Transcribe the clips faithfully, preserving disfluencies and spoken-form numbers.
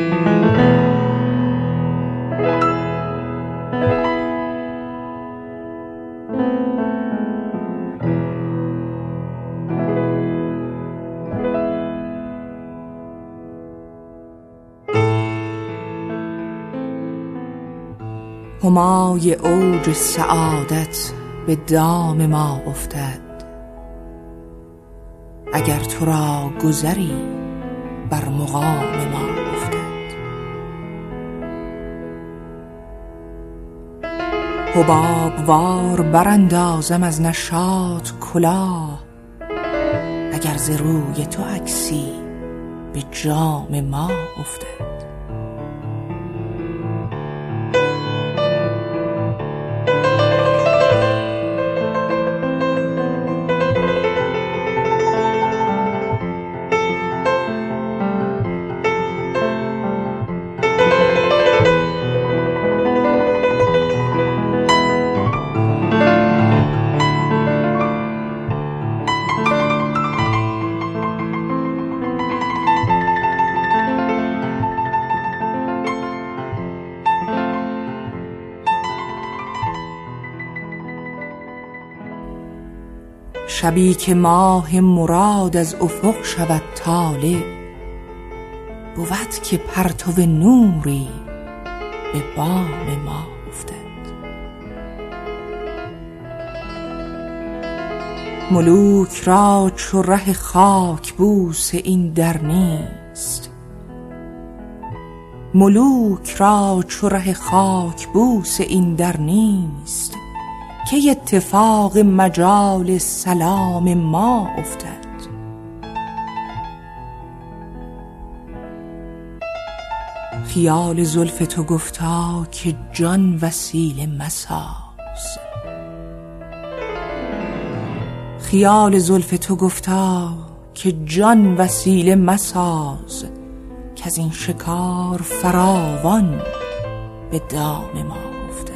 همای اوج سعادت به دام ما افتد، اگر تو را گذری بر مقام ما افتد. حباب وار براندازم از نشاط کلاه، اگر ز روی تو عکسی به جام ما افتد. شبی که ماه مراد از افق شود طالع، بود که پرتو نوری به بام ما افتد. ملوک را چو ره خاک بوس این در نیست، ملوک را چو ره خاک بوس این در نیست، که اتفاق مجال سلام ما افتد. خیال زلف تو گفتا که جان وسیله مساز، خیال زلف تو گفتا که جان وسیله مساز، که از این شکار فراوان به دام ما افتد.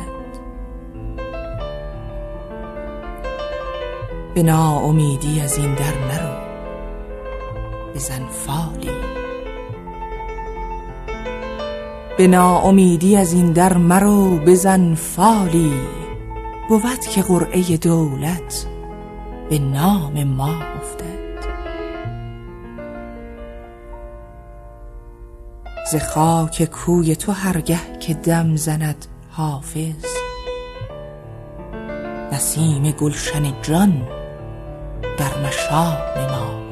به ناامیدی از این در نرو، بزن فالی، به ناامیدی از این در مرو بزن فالی، بود که قرعه دولت به نام ما افتد. ز خاک کوی تو هرگه که دم زند حافظ، نسیم گلشن جان در مشام ما